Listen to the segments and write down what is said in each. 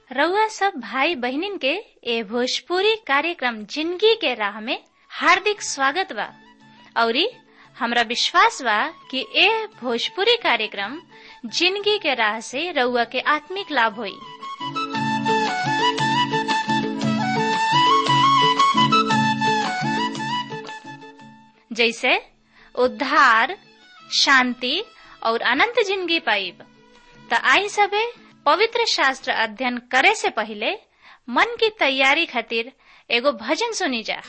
रउआ सब भाई बहनिन के ए भोजपुरी कार्यक्रम जिंदगी के राह में हार्दिक स्वागत बा। औरी हमरा विश्वास बा कि ए भोजपुरी कार्यक्रम जिंदगी के राह से रउआ के आत्मिक लाभ होई। जैसे उद्धार, शांति और अनंत जिंदगी पाइब। त आई सबे पवित्र शास्त्र अध्ययन करे से पहले मन की तैयारी खातिर एगो भजन सुनी जा।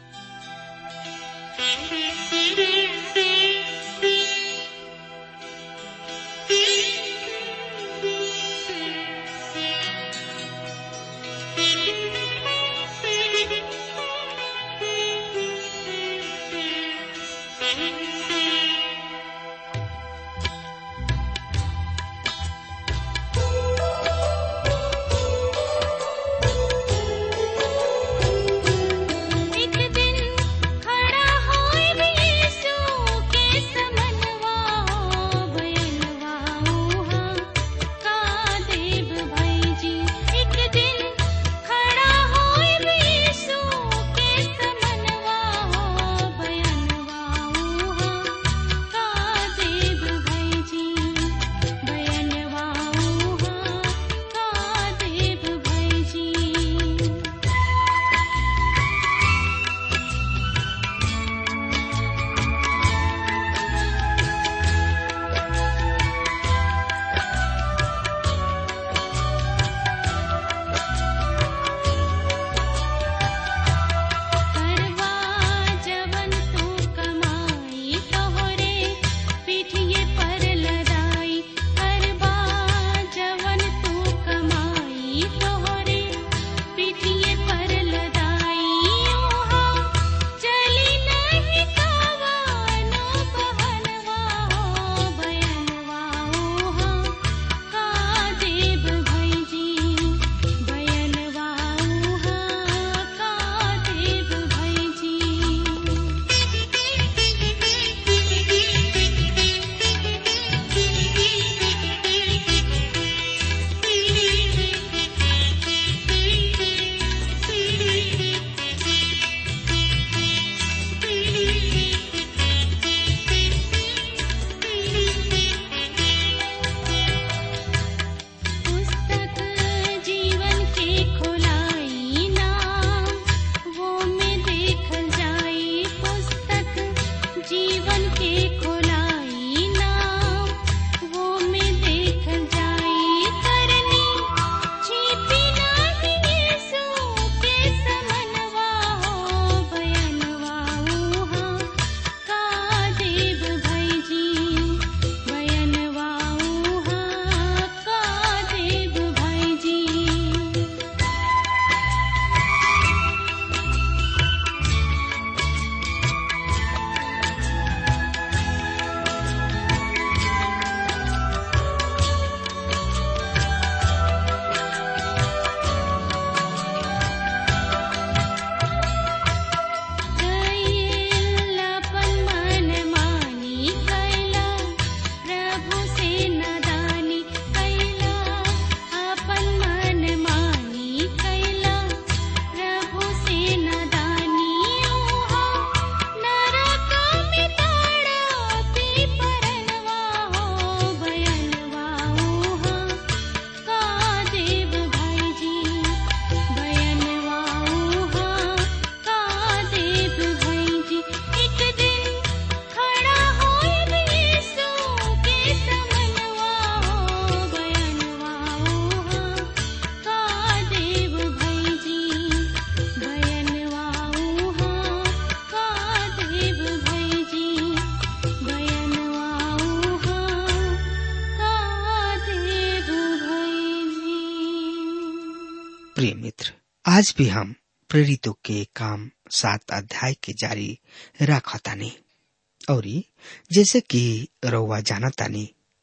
प्रिय मित्र, आज भी हम प्रेरितों के काम 7 अध्याय के जारी रखतानी और जैसे कि रउआ जानतानी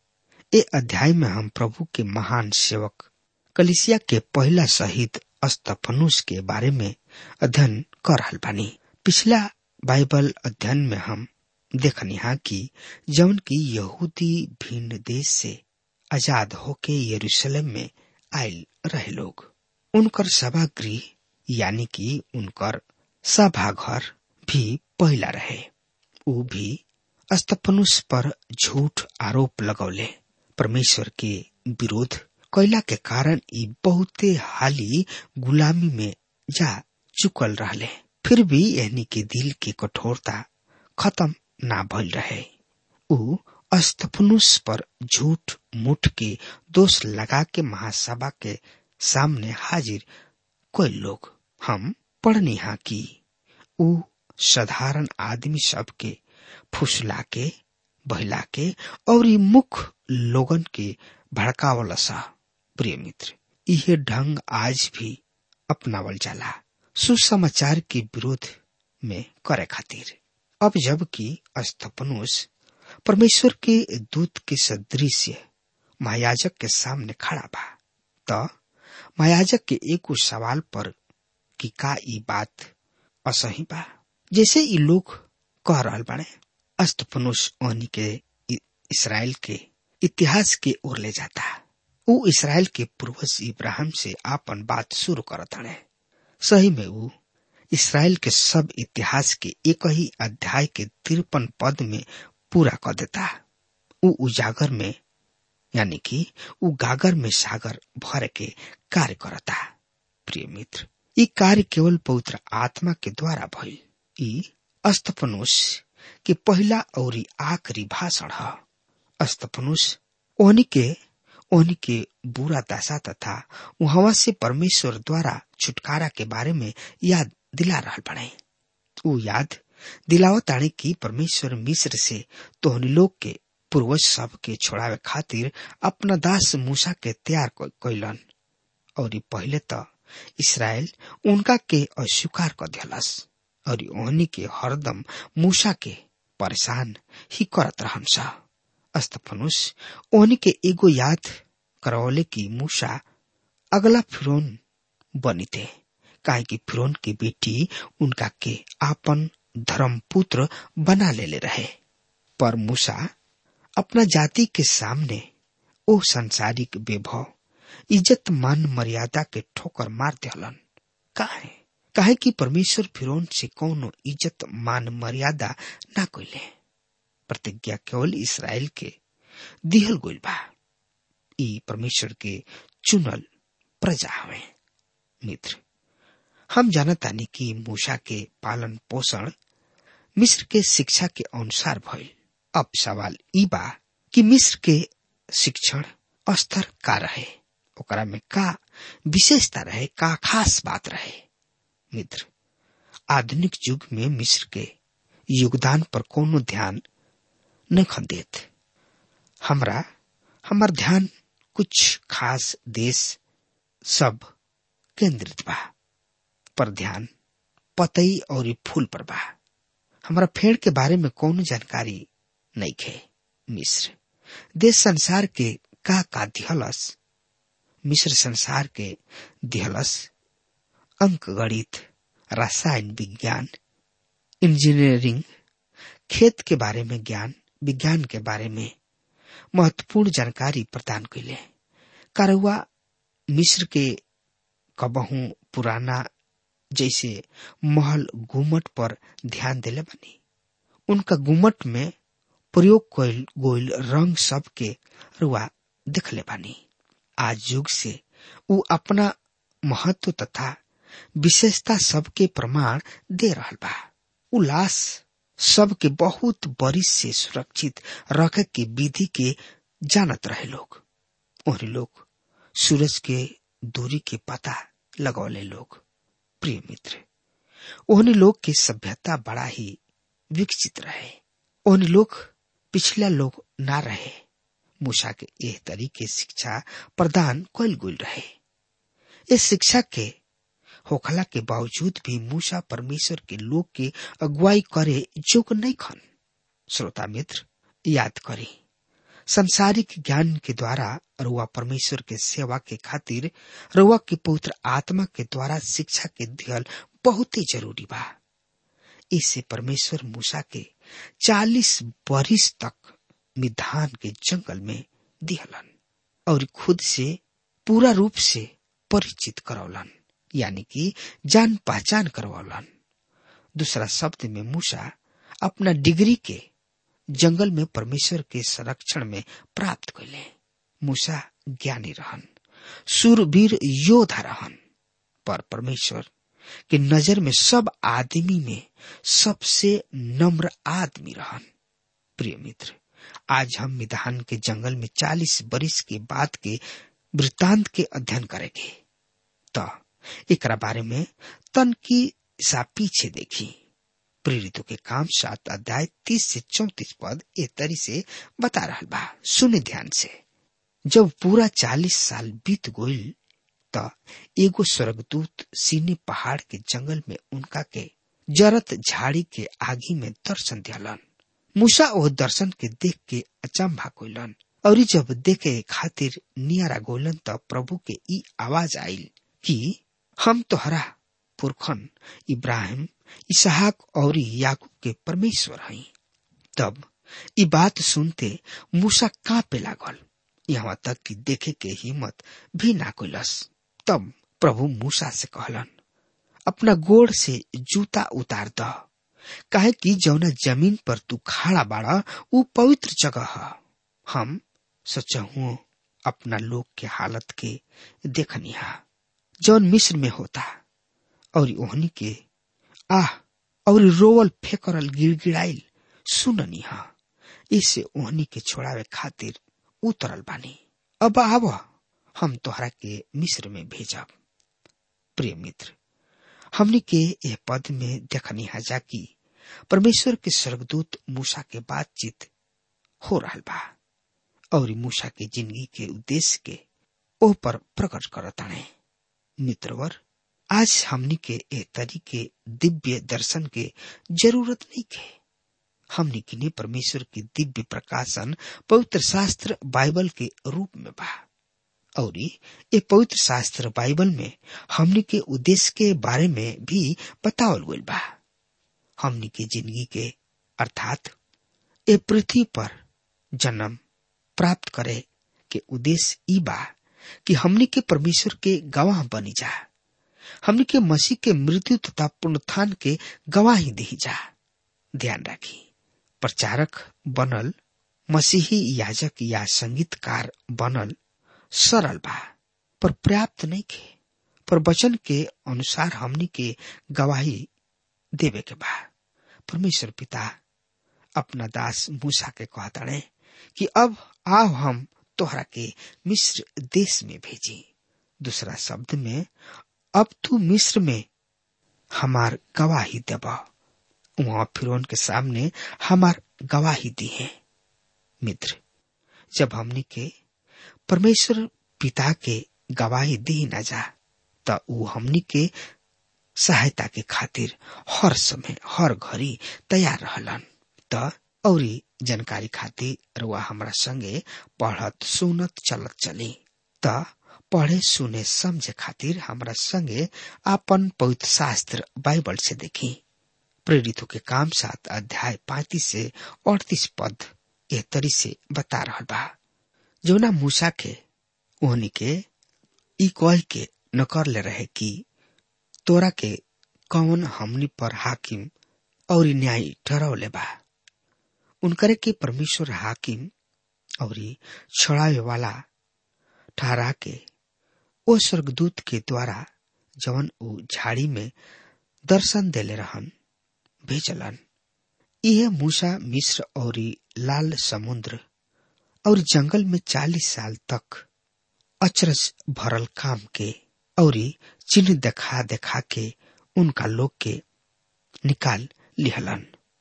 ए अध्याय में हम प्रभु के महान सेवक कलीसिया के पहला शहीद स्तफनुस के बारे में अध्ययन कर रहल बानी। पिछला बाइबल अध्ययन में हम देखनी हा कि जौन की यहूदी भिन्न देश से आजाद होके यरूशलेम में आयल रहे लोग। उनकर सभागृह यानी कि उनकर सभाघर भी पहला रहे। ऊ भी स्तफनुस पर झूठ आरोप लगौले। परमेश्वर के विरोध कैला के कारण ई बहुते हाली गुलामी में जा चुकल रहले। फिर भी एहनी के दिल के कठोरता खत्म ना भइल रहे। ऊ स्तफनुस पर झूठ मूठ के दोष लगा के महासभा के सामने हाजिर कोई लोग। हम पढ़नी हा कि ऊ साधारण आदमी सब के फुसला के बहला के और मुख लोगन के भड़कावल सा। प्रिय मित्र, यह ढंग आज भी अपनावल जाला सुसमाचार के विरोध में करे खातिर। अब जबकि स्तफनुस परमेश्वर के दूत के सदृश महायाजक के सामने खड़ा बा, तो महायाजक के एक सवाल पर कि का ई बात असही बा जैसे ई लोग कह रहल बाड़े। स्तफनुस ओहनी के इस्राएल के इतिहास के ओर ले जाता। ऊ इस्राएल के पूर्वज इब्राहिम से आपन बात शुरू करत हणे। सही में ऊ इस्राएल के सब इतिहास के एक ही अध्याय के 53 पद में पूरा कर देता। ऊ उजागर में यानी कि ऊ गागर में सागर भर के कार्य करता। प्रिय मित्र, ई कार्य केवल पवित्र आत्मा के द्वारा भइल। ई स्तफनुस के पहला और आखिरी भाषण है। स्तफनुस ओहनी के बुरा दशा तथा वहां से परमेश्वर द्वारा छुटकारा के बारे में याद दिला रहल बने। ऊ याद दिलावतानी की परमेश्वर मिस्र से तोहनी लोग के पूर्वज सब के छोड़ावे खातिर अपना दास मूसा के तैयार कैलन। और पहले तो इस्राएल उनका के अस्वीकार कर दिलस और ओहनी के हरदम मूसा के परेशान ही करत रहनसा। स्तफनुस ओहनी के एगो याद करवले की मूसा अगला फिरौन बनिते, काहे कि फिरौन की बेटी उनका के आपन धर्म पुत्र बना ले रहे। पर मूसा अपना जाति के सामने ओ संसारिक वैभव इज्जत मान मर्यादा के ठोकर मार दिहलन। काहे कि परमेश्वर फिरौन से कौनो इज्जत मान मर्यादा ना कइले। प्रतिज्ञा केवल इस्राएल के दिहल गइल बा। ई परमेश्वर के चुनल प्रजा हवे। मित्र, हम जानतानी कि मूसा के पालन पोषण मिस्र के शिक्षा के अनुसार भइल। अब सवाल ई बा कि मिस्र के शिक्षण स्तर का रहे, ओकरा में का विशेषता रहे, का खास बात रहे। मित्र, आधुनिक युग में मिस्र के योगदान पर कोनो ध्यान नहीं देत। हमार ध्यान कुछ खास देश सब केंद्रित बा, पर ध्यान पतई और फूल पर बा। हमारा पेड़ के बारे में कोनो जानकारी नहीं खे। मिस्र देश संसार के का दिहलस। मिस्र संसार के दिहलस अंक गणित, रसायन विज्ञान, इंजीनियरिंग, खेत के बारे में ज्ञान, विज्ञान के बारे में महत्वपूर्ण जानकारी प्रदान कैले। कारवा मिस्र के कबहू पुराना जैसे महल गुम्मट पर ध्यान देले बनी। उनका गुम्मट में प्रयोग कइल गोइल रंग सब के रुआ देखले बानी। आज युग से उ अपना महत्व तथा विशेषता सबके प्रमाण दे रहल बा। उ लाश सबके बहुत बरिस से सुरक्षित रखे के विधि के जानत रहे लोग। और लोग सूरज के दूरी के पता लगौले लोग। प्रिय मित्र, ओहनी लोग के सभ्यता बड़ा ही विकसित रहे। ओहनी लोग पिछला लोग ना रहे। मूसा के एह तरीके शिक्षा प्रदान कइल गइल रहे। इस शिक्षा के होखला के बावजूद भी मूसा परमेश्वर के लोग के अगुवाई करे जोग नहीं खन। श्रोता मित्र, याद करी, संसारिक ज्ञान के द्वारा रुआ परमेश्वर के सेवा के खातिर रुआ के पवित्र आत्मा के द्वारा शिक्षा के दिहल बहुत ही जरूरी बा। इससे परमेश्वर मूसा के 40 बरिस तक मिधान के जंगल में दिहलन और खुद से पूरा रूप से परिचित करौलन, यानी कि जान पहचान करवौलन। दूसरा शब्द में मूसा अपना डिग्री के जंगल में परमेश्वर के संरक्षण में प्राप्त कैले। मूसा ज्ञानी रहन, सूरवीर योद्धा रहन, पर परमेश्वर के नजर में सब आदमी में सबसे नम्र आदमी रहन। प्रिय मित्र, आज हम मिधान के जंगल में 40 बरिस के बाद के वृत्तांत के अध्ययन करेंगे। तो एकरा बारे में तन की सा पीछे देखी। प्रेरितों के काम 7 अध्याय 30 से 34 पद ए तरी से बता रहा बा। सुने ध्यान से। जब पूरा 40 साल बीत गईल त एगो स्वर्गदूत सीने पहाड़ के जंगल में उनका के जरत झाड़ी के आगी में दर्शन दियालन। मूसा वो दर्शन के देख के अचंभा कोइलन, और जब देखे खातिर नियारा गोलन त प्रभु के ई आवाज आइल कि हम तोहरा पुरखन इब्राहिम, इसहाक और याकूब के परमेश्वर हई। तब ई बात सुनते मूसा कांपे लागल, यहाँ तक कि देखे के हिम्मत भी ना कइलस। तब प्रभु मूसा से कहलन, अपना गोड़ से जूता उतार द, काहे कि जौना जमीन पर तू खड़ा बाड़ा ऊ पवित्र जगह है। हम सचहु अपना लोग के हालत के देखनिहा जौन मिस्र में होता, और ओहनी के आह और रोवल फेकरल गिड़गिड़ाइल सुननिहा। इससे ओहनी के छोड़ावे खातिर उतरल बानी। अब आव, हम तोहरा के मिस्र में भेजब। प्रिय मित्र, हमनी के यह पद में देखनिहा जा कि परमेश्वर के स्वर्गदूत मूसा के बातचीत हो रहा बा, और मूसा के जिंदगी के उद्देश्य के ओ पर प्रकट करताने। मित्रवर, आज हमनी के ए तरीके दिव्य दर्शन के जरूरत नहीं के। हमनी किने परमेश्वर की दिव्य प्रकाशन पवित्र शास्त्र बाइबल के रूप में बा, और ये पवित्र शास्त्र बाइबल में हमनी के उद्देश्य के बारे में भी बतावल गइल बा। हमनी के जिंदगी के अर्थात ए पृथ्वी पर जन्म प्राप्त करे के उद्देश्य ई बा कि हमनी के परमेश्वर के गवाह बनी जा, हमनी के मसीह के मृत्यु तथा पुनरुत्थान के गवाही दी जा। ध्यान रखी, प्रचारक बनल, मसीही याजक या संगीतकार बनल सरल बा, पर पर्याप्त नहीं के। पर वचन के अनुसार हमनी के गवाही देवे के बा। परमेश्वर पिता अपना दास मूसा के कहताड़े कि अब आओ हम तोहरा के मिस्र देश में भेजी। दूसरा शब्द में, अब तू मिस्र में हमार गवाही देबा। वहां फिरौन के सामने हमार गवाही दी है। मित्र, जब हमनी के परमेश्वर पिता के गवाही दी न जा त ऊ हमनी के सहायता के खातिर हर समय हर घड़ी तैयार रहलन। त औरी जानकारी खातिर रुआ हमरा संगे पढ़त सुनत चलत चली। त पढ़े सुने समझे खातिर हमरा संगे आपन पवित्र शास्त्र बाइबल से देखी। प्रेरितों के काम 7 अध्याय 35 से 38 पद एह तरी से बता रहल बा। जौना मूसा के ओहनी के ई कह के न कर ले रहे कि तोरा के कौन हमनी पर हाकिम और न्याय ठहरावले बा। उनकरे के परमेश्वर हाकिम और छुड़ावे वाला ठहरा के ओ स्वर्गदूत के द्वारा जवन ऊ झाड़ी में दर्शन देले रहन भेजलन। यह मूसा मिस्र और लाल समुद्र और जंगल में 40 साल तक अचरज भरल काम के और चिन्ह देखा देखा के उनका लोग के निकाल लिहलन।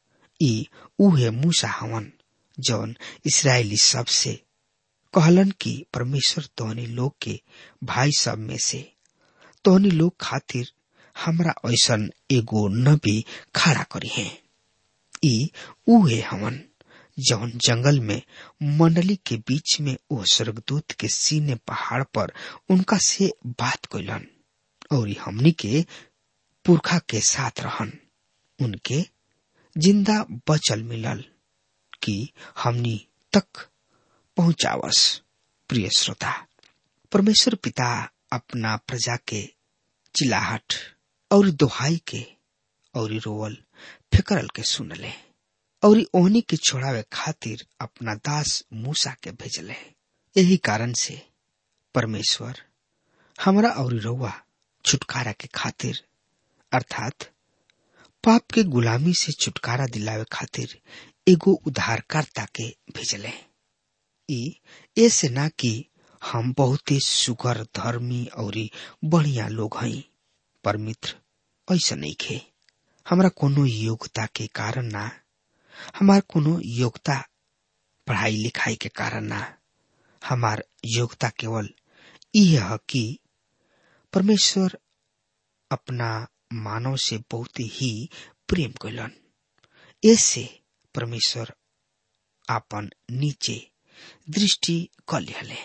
ई उहे मूसा हवन जौन इस्राएली सब से कहलन कि परमेश्वर तोहनी लोग के भाई सब में से तोहनी लोग खातिर हमरा ऐसन एगो नबी खड़ा करी है। ई उहे हवन जौन जंगल में मंडली के बीच में वो स्वर्गदूत के सीने पहाड़ पर उनका से बात कइलन और हमनी के पुरखा के साथ रहन। उनके जिंदा बचल मिलल कि हमनी तक पहुंचावस। प्रिय श्रोता, परमेश्वर पिता अपना प्रजा के चिल्लाहट और दोहाई के और रोवल फिकरल के सुनले और ओहनी के छोड़ावे खातिर अपना दास मूसा के भेजले। यही कारण से परमेश्वर हमरा और रउआ छुटकारा के खातिर अर्थात पाप के गुलामी से छुटकारा दिलावे खातिर एगो उद्धारकर्ता के भेजले। ऐसे ना कि हम बहुत ही सुगर धर्मी और बढ़िया लोग हई, पर मित्र ऐसा नहीं खे। हमरा कोनो योग्यता के कारण ना, हमार कोनो योग्यता पढ़ाई लिखाई के कारण ना, हमार योग्यता केवल यह है कि परमेश्वर अपना मानव से बहुत ही प्रेम कैलन। ऐसे परमेश्वर आपन नीचे दृष्टि कर लिहले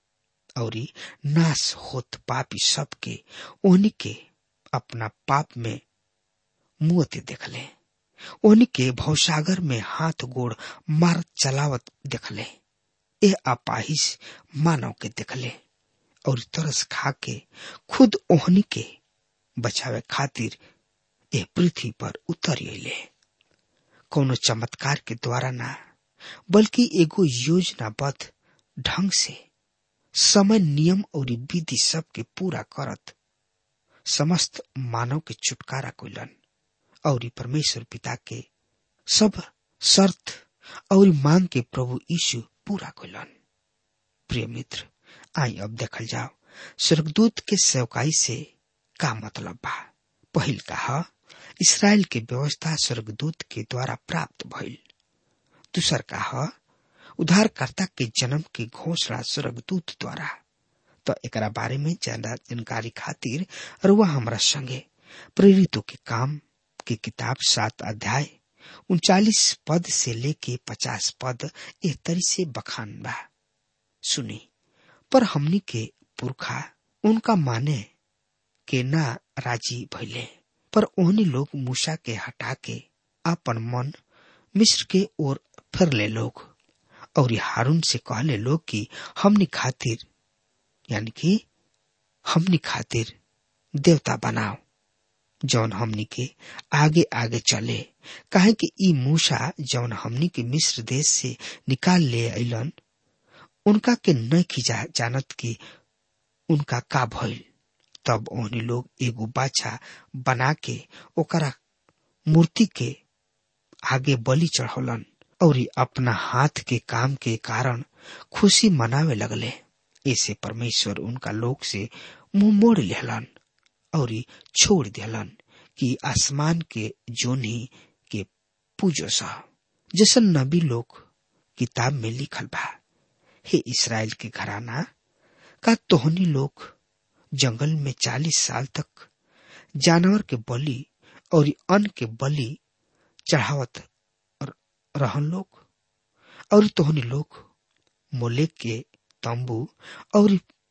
और नाश होत पापी सबके ओहनी के अपना पाप में मुँहते देखले, ओहनी के भवसागर में हाथ गोड़ मार चलावत देखले। ए अपाहिज मानव के देखले और तरस खा के खुद ओहनी के बचावे खातिर ए पृथ्वी पर उतर अइले। कोनो चमत्कार के द्वारा ना, बल्कि एगो योजनाबद्ध ढंग से समय नियम और विधि सब के पूरा करत समस्त मानव के छुटकारा कइलन और परमेश्वर पिता के सब शर्त और मांग के प्रभु यीशु पूरा कइलन। प्रिय मित्र, आई अब देखल जाओ स्वर्गदूत के सेवकाई से का मतलब बा। पहिल का इसराइल के व्यवस्था स्वर्गदूत के द्वारा प्राप्त भइल। दूसर का उद्धारकर्ता के जन्म की घोषणा स्वर्गदूत द्वारा। तो एकरा बारे में ज्यादा जानकारी खातिर रुआ हमरा संगे प्रेरितों के काम की किताब 7 अध्याय 39 पद से लेके 50 पद ए तरी से बखान बा। सुनी, पर हमनी के पुरखा उनका माने के ना राजी भइले, पर ओहनी लोग मूसा के हटा के आपन मन मिस्र के ओर फिरले लोग और हारून से कहले लोग कि हमनी खातिर यानी कि हमनी खातिर देवता बनाओ जौन हमनी के आगे आगे चले, काहे कि ई मूसा जौन हमनी के मिस्र देश से निकाल ले अइलन उनका के नहीं जानत कि उनका का भइल। तब ओहनी लोग एगो बाछा बना के ओकरा मूर्ति के आगे बलि चढ़ौलन और अपना हाथ के काम के कारण खुशी मनावे लगले। ऐसे परमेश्वर उनका लोग से मुंह मोड़ लेहलन और छोड़ दिहलन कि आसमान के जोनी के पूजो सा, जैसन नबी लोग किताब में लिखल बा। हे इस्राएल के घराना, का तोहनी लोग जंगल में 40 साल तक जानवर के बलि और अन्न के बलि चढ़ावत रहन लोग, और तोहनी लोग मोलेक के तंबू और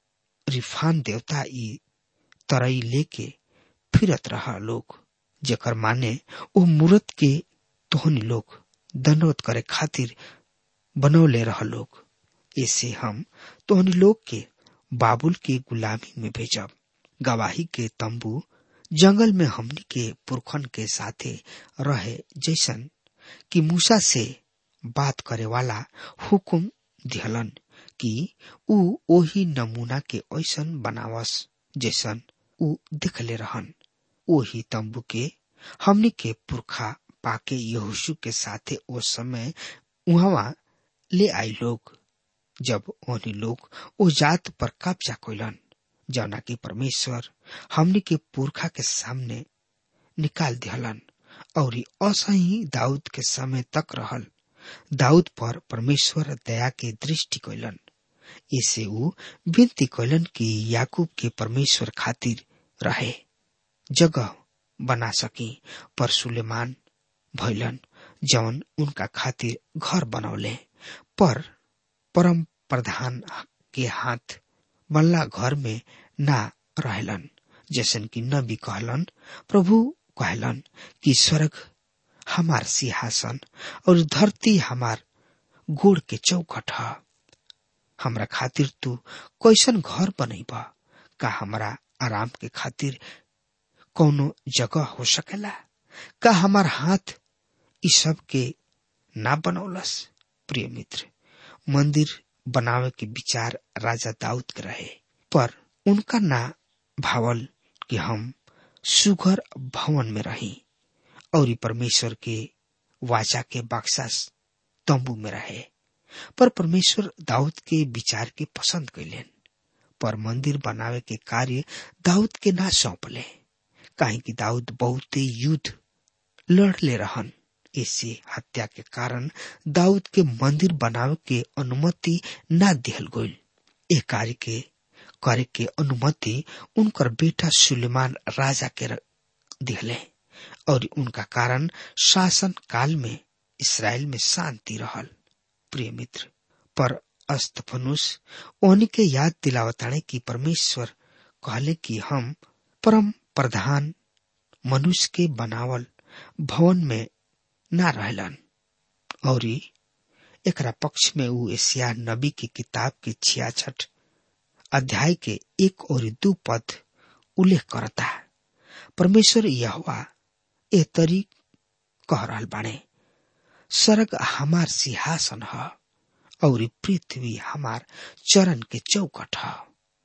रिफान देवता ई तरई लेके फिरत रहा लोग, जेकर माने ओ मूरत के तोहनी लोग दंडवत करे खातिर बनौले रह लोग। ऐसे हम तोहनी लोग के बाबुल के गुलामी में भेजब। गवाही के तंबू जंगल में हमनी के पुरखन के साथे रहे, जैसन कि मूसा से बात करे वाला हुकुम दिहलन कि ऊ ओही नमूना के ऐसन बनावस जैसन ऊ दिखले रहन। ओही तंबू के हमनी के पुरखा पाके यहोशू के साथे ओ समय उहवा ले आई लोग, जब ओहनी लोग ओ जात पर कब्जा कइलन जौना की परमेश्वर हमनी के पुरखा के सामने निकाल दिहलन और असही दाऊद के समय तक रहल। दाऊद पर परमेश्वर दया के दृष्टि कइलन। इसे ऊ विनती कइलन कि याकूब के परमेश्वर खातिर रहे जगह बना सकी, पर सुलेमान भइलन जौन उनका खातिर घर बनौले, पर परम प्रधान के हाथ बनला घर में ना रहलन। जैसन कि नबी कहलन, प्रभु कहलन कि स्वर्ग हमार सिंहासन और धरती हमार गोड़ के चौखट है। हमरा खातिर तू कैसन घर बनैबा? का हमरा आराम के खातिर कौनो जगह हो सकेला? का हमार हाथ इ सब के ना बनौलस? प्रिय मित्र, मंदिर बनावे के विचार राजा दाऊद के रहे, पर उनका ना भावल कि हम सुघर भवन में रही और परमेश्वर के वाचा के बक्सा तंबू में रहे। पर परमेश्वर दाऊद के विचार के पसंद कैलेन, पर मंदिर बनावे के कार्य दाऊद के ना सौंपले, काहे कि दाऊद बहुते युद्ध लड़ले रहन। इससे हत्या के कारण दाऊद के मंदिर बनावे के अनुमति ना दिहल गइल। ए कार्य के करे के अनुमति उनकर बेटा सुलेमान राजा के दिहले और उनका कारण शासन काल में इसराइल में शांति रहल। प्रिय मित्र, पर अस्तफनुस ओहनी के याद दिलावताने कि परमेश्वर कहले कि हम परम प्रधान मनुष्य के बनावल भवन में ना रहलन। और एकरा पक्ष में ऊ एशिया नबी की किताब के 66 अध्याय के 1 और 2 पद उल्लेख करता। परमेश्वर यहोवा ए तरी कह रहल बाणे, स्वर्ग हमार सिंहासन है और पृथ्वी हमार चरण के चौकट है,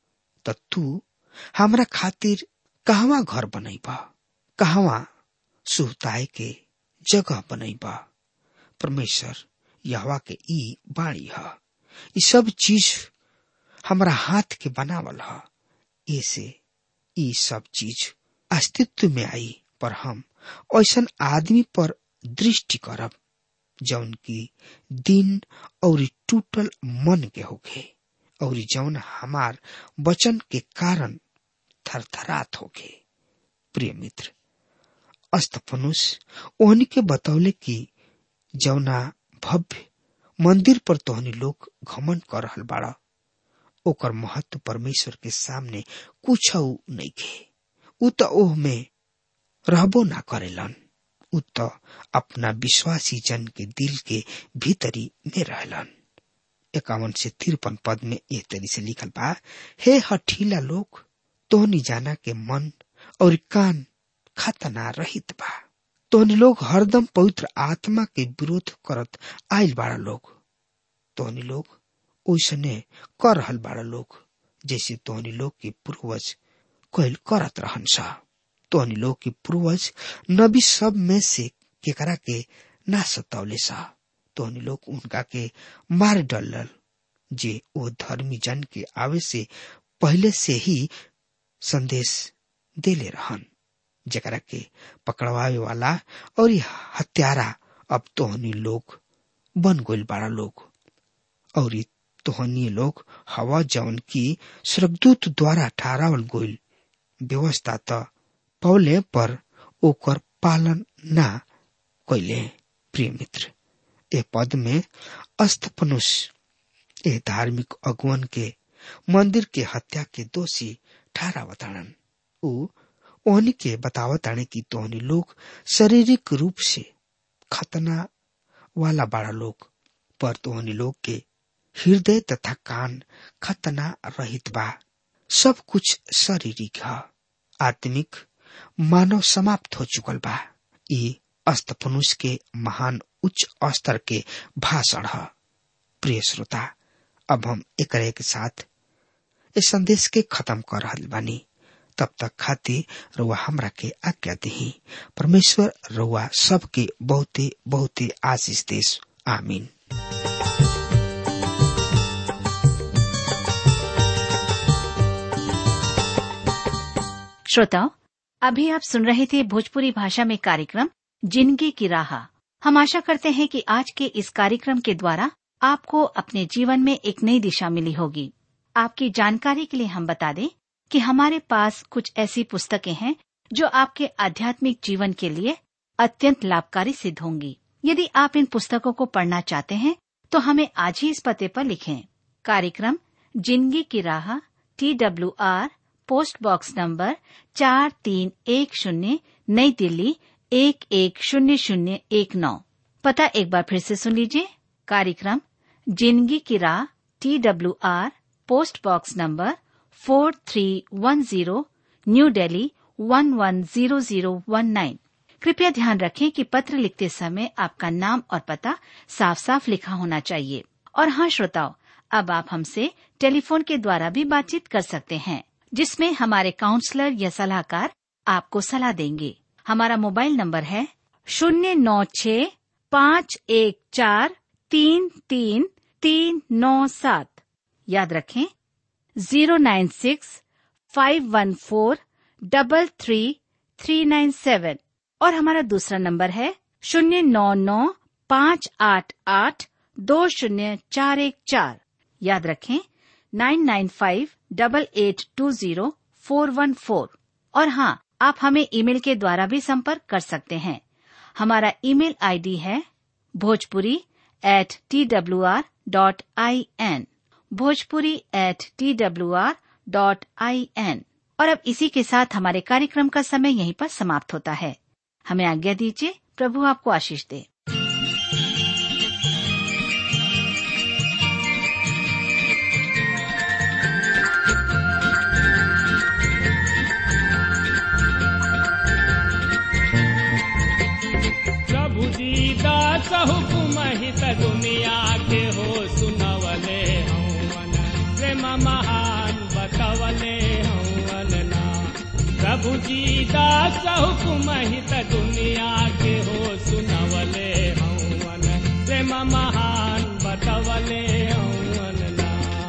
त तू हमरा खातिर कहवा घर बनैबा? कहवा सुहताए के जगह बनैबा? परमेश्वर यहोवा के ई बाणी है, ई सब चीज हमरा हाथ के बनावल है। ऐसे ई सब चीज अस्तित्व में आई, पर हम ऐसन आदमी पर दृष्टि करब जौन की दिन और टूटल मन के होखे और जौन हमार वचन के कारण थरथरात होखे। प्रिय मित्र, अस्तफनुस ओहनी के बतौले कि जौना भव्य मंदिर पर तोहनी लोग घमंड कर रहल बाड़ा, ओकर महत्व परमेश्वर के सामने कुछ नइखे। उ त ओह में रहबो ना करेलन। उ त अपना विश्वासी जन के दिल के भीतरी में रहलन। 51 से 53 पद में एह तरी से लिखल बा, हे हठीला लोग, तोहनी जाना के मन और कान खतना रहित बा। तोहनी लोग हरदम पवित्र आत्मा के विरोध करत आइल बाड़ा लोग। तोहनी लोग ओइसने कर रहल बाड़ा लोग जैसे तोहनी लोग के पूर्वज कैल करत रहन सा। तोहनी लोग के पूर्वज नबी सब में से केकरा के ना सतावले सा। तोहनी लोग उनका के मार डालल जे वो धर्मी जन के आवे से पहले से ही संदेश देले रहन, जेकरा के पकड़वावे वाला और हत्यारा अब तोहनी लोग बन गइल बाड़ा लोग। और तोहनी लोग हवा जौन की स्वर्गदूत द्वारा ठहरावल गइल व्यवस्था त पौले, पर ओकर पालन ना कइले। प्रिय मित्र, ए पद में अस्तफनुस ए धार्मिक अगुवन के मंदिर के हत्या के दोषी ठहरावताड़न। उ ओहनी के बतावताड़े कि तोहनी लोग शारीरिक रूप से खतना वाला बाड़ा लोग, पर तोहनी लोग के हृदय तथा कान खतना रहित बा। सब कुछ शारीरिक है, आत्मिक मानव समाप्त हो चुकल बा। ये अस्तफनुस के महान उच्च स्तर के भाषण है। प्रिय श्रोता, अब हम एक साथ इस संदेश के खत्म कर रहल बानी। तब तक खातिर रउआ हमरा के आज्ञा देही। परमेश्वर रउआ सबके बहुते बहुते आशीष देस। आमीन। श्रोताओ, अभी आप सुन रहे थे भोजपुरी भाषा में कार्यक्रम जिंदगी की राह। हम आशा करते हैं कि आज के इस कार्यक्रम के द्वारा आपको अपने जीवन में एक नई दिशा मिली होगी। आपकी जानकारी के लिए हम बता दें कि हमारे पास कुछ ऐसी पुस्तकें हैं जो आपके आध्यात्मिक जीवन के लिए अत्यंत लाभकारी सिद्ध होंगी। यदि आप इन पुस्तकों को पढ़ना चाहते हैं तो हमें आज ही इस पते पर लिखें। कार्यक्रम जिंदगी की राह, TWR पोस्ट बॉक्स नंबर 4310 नई दिल्ली 110019। पता एक बार फिर से सुन लीजिए। कार्यक्रम जिंदगी की राह, TWR, post box number 4310, New Delhi 110019। कृपया ध्यान रखें कि पत्र लिखते समय आपका नाम और पता साफ साफ लिखा होना चाहिए। और हाँ श्रोताओ, अब आप हमसे टेलीफोन के द्वारा भी बातचीत कर सकते हैं, जिसमें हमारे काउंसलर या सलाहकार आपको सलाह देंगे। हमारा मोबाइल नंबर है 096-514-33-397। याद रखें 096-514-33-397। और हमारा दूसरा नंबर है 099-588-2041। याद रखें 9958820414। और हाँ, आप हमें ईमेल के द्वारा भी संपर्क कर सकते हैं। हमारा ईमेल आईडी है bhojpuri@twr.in, bhojpuri@twr.in। और अब इसी के साथ हमारे कार्यक्रम का समय यहीं पर समाप्त होता है। हमें आज्ञा दीजिए। प्रभु आपको आशीष दे। प्रभु दीदा हुकुम हित दुनिया के हो सुनवले हवन, प्रेम महान बतवले हवन ना। प्रभु दीदा हुकुम हित दुनिया के हो सुनवले हवन, प्रेम महान बतवले हवन ना।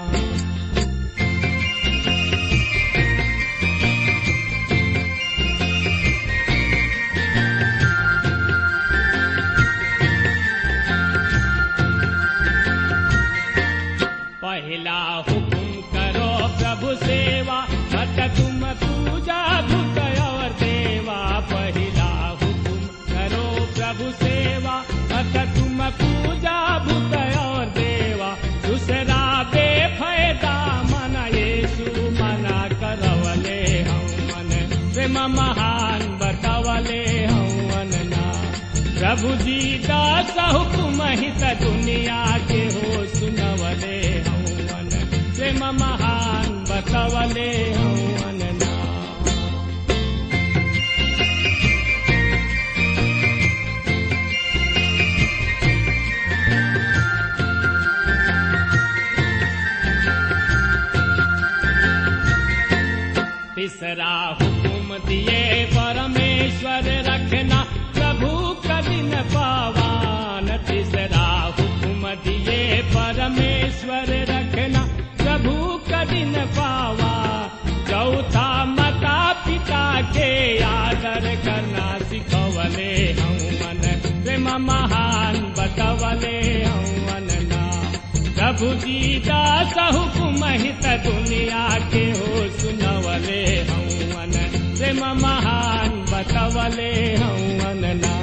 पहला हुकुम करो प्रभु सेवा, मत तुम पूजा भूत और देवा। पहला हुकुम करो प्रभु सेवा, मत तुम पूजा भूत और देवा। दूसरा बेफायदा मन यीशु मना करवले हवन, प्रेम महान बतवले हवन ना। प्रभु जी दास हुकुम हित दुनिया के हो सुनवले हवन, प्रेम महान बतवले हवन ना। तीसरा हुकुम दिए परमेश्वर रखना, प्रभु कदिन पावान। तीसरा हुकुम दिए परमेश्वर रखना, प्रभु कदिन पावा। चौथा माता पिता के आदर करना सिखवले हवन, प्रेम महान बतवले हवन ना। प्रभु जी दास हुकुम हित दुनिया के हो सुनवले हवन, प्रेम महान बतवले हवन ना।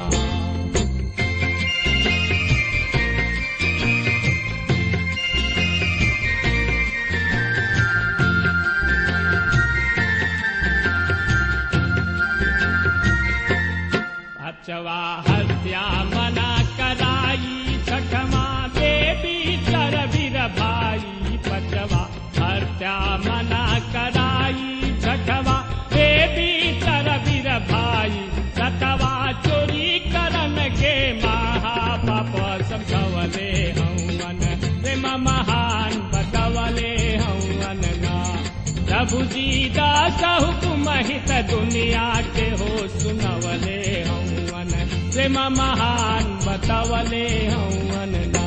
पांचवा हत्या मना कराई, छठवा बेबी चरबीर भाई। पांचवा हत्या मना कराई, छठवा बेबी चरबीर भाई। सतवा चोरी करन के महापाप समझवले हवन, प्रेम महान बतवले हवन ना। प्रभु जी दास हुकुम हित दुनिया के हो सुनवले हवन, प्रेम महान बतवले हवन ना।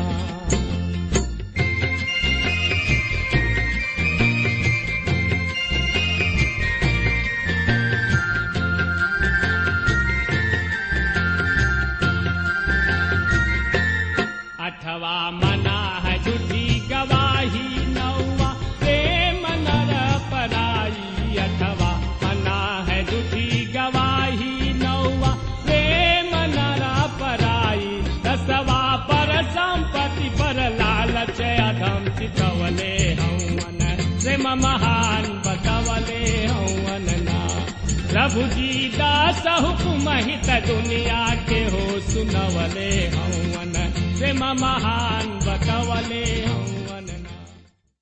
अठवा मना है झूठी गवाही। नौवा प्रेम नर पराई। अठवा मना है झूठी गवाही। नौवा प्रेम नर पराई। दसवा पर संपत्ति पर लालच अधम चितवले हवन, प्रेम महान बतवले हवन ना। प्रभु जी दास हुकुम हित दुनिया के हो सुनवले हवन, प्रेम महान बतवले